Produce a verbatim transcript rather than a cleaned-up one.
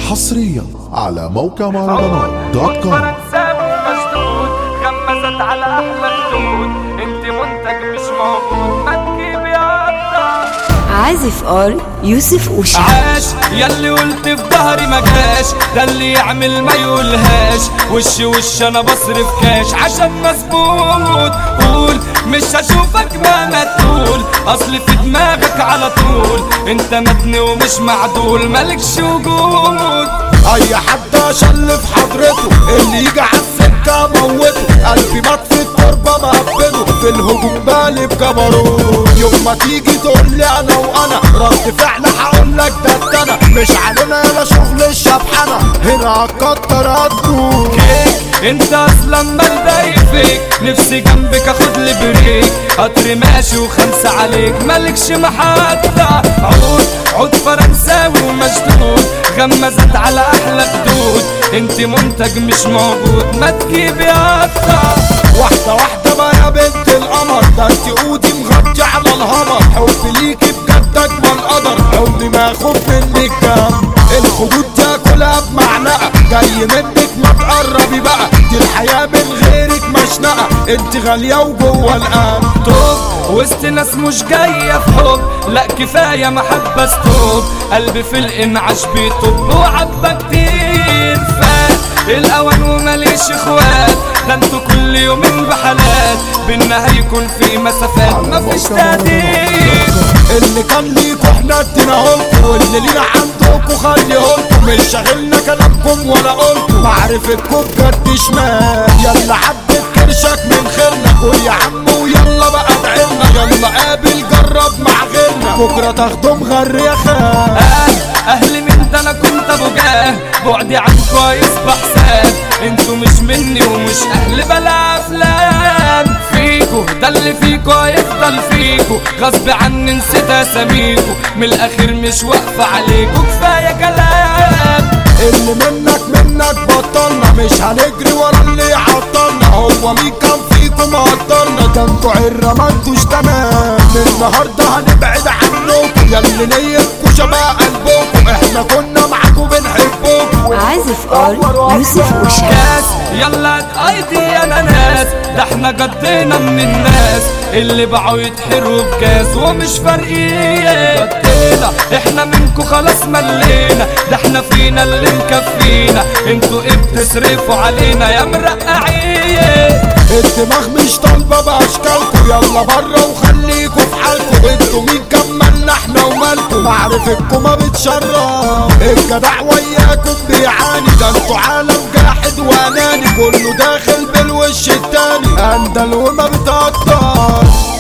حصريا على موقع مهرجانات دوت كوم. فرنساوي مشدود غمزت على احلى خدود، انت منتج مش موجود ما تجيب يا قطة. عازف ار يوسف وشا عاش ياللي قلت في ظهري ما جاش، ده اللي يعمل ما يقولهاش. وش وش انا بصرف كاش عشان مظبوط، قول مش هشوفك مهما تقول، اصل في دماغك على طول انت متن ومش معدول مالكش وجود. اي حد اشل في حضرته اللي يجي عالسكه موته، قلبي مات في التربه مهبده في الهجوم بالي بجبروت. يوم ما تيجي تقول لي انا وانا رد فعل هقول لك ده انا مش علينا يلا شغل الشبحانه هنا هتكتر هتدوس. انت اصلا مال فيك نفسي جنبك اخد لي بريك، قطر ماشي وخمسه عليك مالكش محطه. عود عود فرنساوي ومشدود غمزت على احلى خدود، انت منتج مش موجود ما تجيب يا قطة. واحده واحده بقى يا بنت القمر، ده انت قودي مغطي على الهمر. حب ليكي بجد اجمل قدر، عمري ما اخد منك جنب. الخدود تاكلها بمعلقه، جاي منك ما تقربي بقى، دي الحياه من غيرك مشنقه، انت غاليه وجوه القلب. توب وسط ناس مش جايه في حب، لا كفايه محبه ستوب، قلبي في الانعاش بيطب وعبى كتير. فات الاوان وماليش اخوات، ده انتوا كل يومين بحالات، بينا هيكون في مسافات مفيش تقدير. اللي كان ليكوا احنا اديناهولكوا، واللي لينا عندكوا خليهولكوا، مش شاغلنا كلامكم ولا قولكوا، معرفتكوا بجد شمال. يلا عدت كرشك من خيرنا قول يا عم ويلا بقى ادعيلنا، يلا قابل جرب مع غيرنا بكره تاخدوا مغري يا خال. آه اهلي من ده انا كنت ابو جاه، بعدي عنكوا يصبح ساد، انتوا مش مني ومش اهل بلا افلام. فيكوا ده اللي فيكوا هيفضل فيكوا، غصب عني نسيت اساميكوا، من الاخر مش واقفه عليكوا كفايه كلام. اللي منك منك بطلنا، مش هنجري ورا اللي يعطلنا، هو مين كان فيكم مقدرنا، ده انتوا عرة ما انتوش تمام. من النهارده هنبعد عنكم ياللي نيتكوا شبه قلبكم، احنا كنا معاكوا بنحبكم. عازف ار يوسف وشا كاس يلا تقايدي يا ناس، ده احنا قضينا من الناس اللي باعوا يتحروا بكاس ومش فارقين. قضينا احنا منكو خلاص ملينا، ده احنا فينا اللي مكفينا، انتوا ايه بتصرفوا علينا يا مرقعين. الدماغ مش طالبه باشكالكوا، يلا بره وخليكوا في حالكوا، انتوا مين كملنا احنا ومالكوا، معرفتكوا ما بتشرف. الجدع وياكم بيعاني، ده انتوا عالم جاحد واناني، كله داخل بالوش التاني، اندل وما بتقدر.